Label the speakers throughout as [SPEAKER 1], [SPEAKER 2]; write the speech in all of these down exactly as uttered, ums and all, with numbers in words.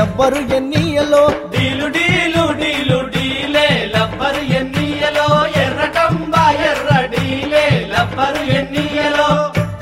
[SPEAKER 1] లబ్బరు ఎన్నియలో
[SPEAKER 2] డీలు డీలు డీలు డీలే లబ్బరు ఎన్నియలో ఎర్రటంబా ఎర్ర డీలే లబ్బరు ఎన్నియలో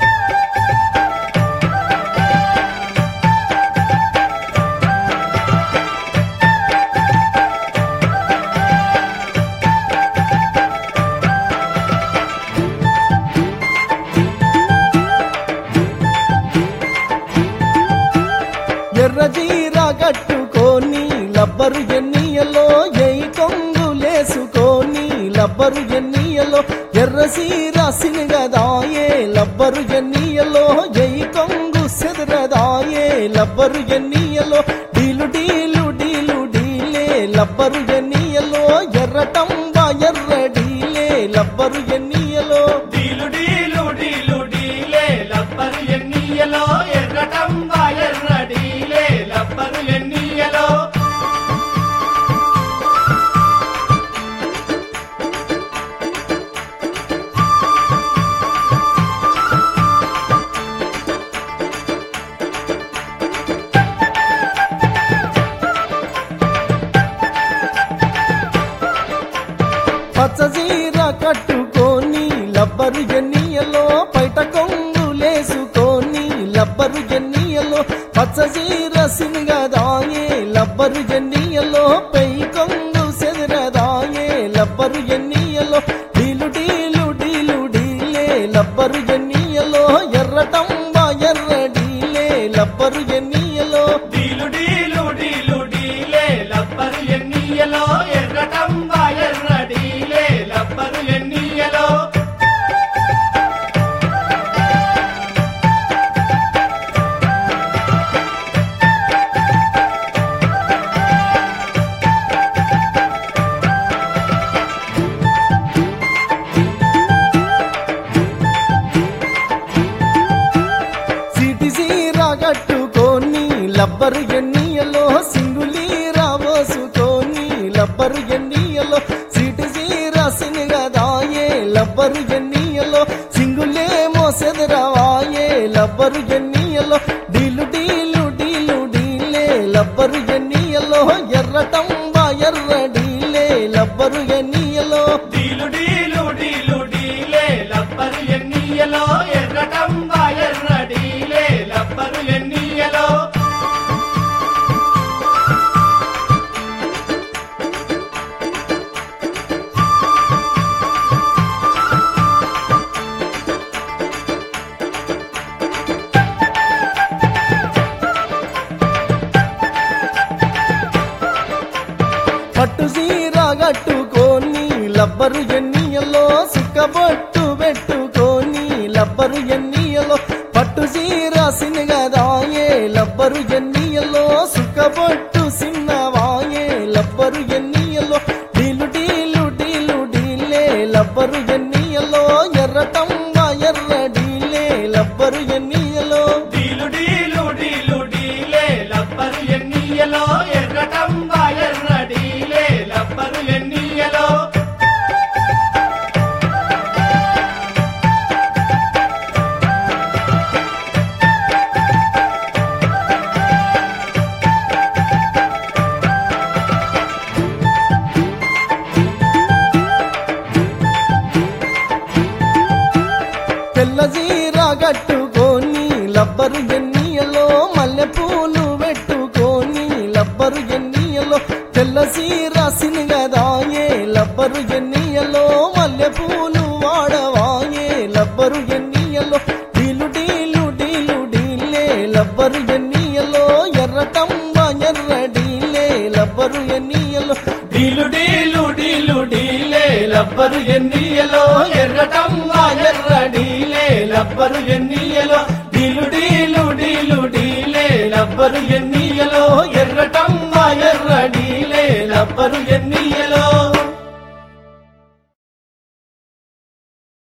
[SPEAKER 1] ఎర్ర జీర కట్టుకొని లబ్బరు ఎన్నియలో ఎయి కొంగులేసుకొని లబ్బరు ఎన్నియలో ఎర్ర సీర సినగదాయే లబ్బరు ఎన్నియలో ఎయి కొంగు సెదరదాయే లబ్బరు ఎన్నియలో డీలు డీలు డీలు డీలే లబ్బరు ఎన్నియలో ఎర్రటంబ ఎర్ర డీలే లబ్బరు ఎన్నియలో
[SPEAKER 2] డీలు డీలు డీలు డీలే లబ్బరు ఎన్నియలో ఎర్రటంబా ఎర్ర డీలే లబ్బరు ఎన్నియలో
[SPEAKER 1] పచ్చ చీర కట్టుకొని లబ్బరు ఎన్నియలో పైట కొంగులేసుకొని లబ్బరు ఎన్నియలో పచ్చ చీర సినగదాయే లబ్బరు ఎన్నియలో పై కొంగు సెదరదాయే లబ్బరు ఎన్నియలో డీలు డీలు డీలు డీలే లబ్బరు ఎన్నియలో ఎర్రటంబ ఎర్ర డీలే లబ్బరు ఎన్నియలో
[SPEAKER 2] డీలు డీలు డీలు డీలే లబ్బరు ఎన్నియలో ఎర్రటంబా ఎర్ర డీలే లబ్బరు ఎన్నియలో
[SPEAKER 1] సిటి సీర కట్టుకొని లబ్బరు ఎన్నియలో సింగులీరా పోసుకొని లబ్బరు ఎన్నియలో సిటి సీర సినగదాయే లబ్బరు ఎన్నియలో సింగులేమో సెదరవాయే లబ్బరు ఎన్నియలో డీలు డీలు డీలు డీలే లబ్బరు ఎన్నియలో ఎర్రటంబ ఎర్ర డీలే లబ్బరు ఎన్నియలో
[SPEAKER 2] డీలు డీలు డీలు డీలే లబ్బరు ఎన్నియలో ఎర్రటంబా ఎర్ర డీలే లబ్బరు ఎన్నియలో
[SPEAKER 1] పట్టు సీర కట్టుకొని లబ్బరు ఎన్నియలో సుక్కబొట్టు పెట్టుకొని లబ్బరు ఎన్నియలో పట్టు సీర సినగదాయే లబ్బరు ఎన్నియలో సుక్కబొట్టు సిన్నవాయే లబ్బరు ఎన్నియలో డీలు డీలు డీలు డీలే లబ్బరు ఎన్నియలో ఎర్రటంబ ఎర్ర డీలే లబ్బరు ఎన్నియలో
[SPEAKER 2] డీలు డీలు డీలు డీలే లబ్బరు ఎన్నియలో ఎర్రటంబా ఎర్ర డీలే లబ్బరు ఎన్నియలో
[SPEAKER 1] తెల్ల చీర కట్టుకొని లబ్బరు ఎన్నియలో మల్లె పూలు పెట్టుకొని లబ్బరు ఎన్నియలో తెల్ల చీర సినగదాయే లబ్బరు ఎన్నియలో మల్లె పూలు వాడవాయే లబ్బరు ఎన్నియలో డీలు డీలు డీలు డీలే లబ్బరు ఎన్నియలో ఎర్రటంబ ఎర్ర డీలే లబ్బరు ఎన్నియలో
[SPEAKER 2] డీలు డీలు డీలు డీలే లబ్బరు ఎన్నియలో ఎర్రటంబా ఎర్ర డీలే లబ్బరు ఎన్నియలో డీలు డీలు డీలు డీలే లబ్బరు ఎన్నియలో ఎర్రటంబా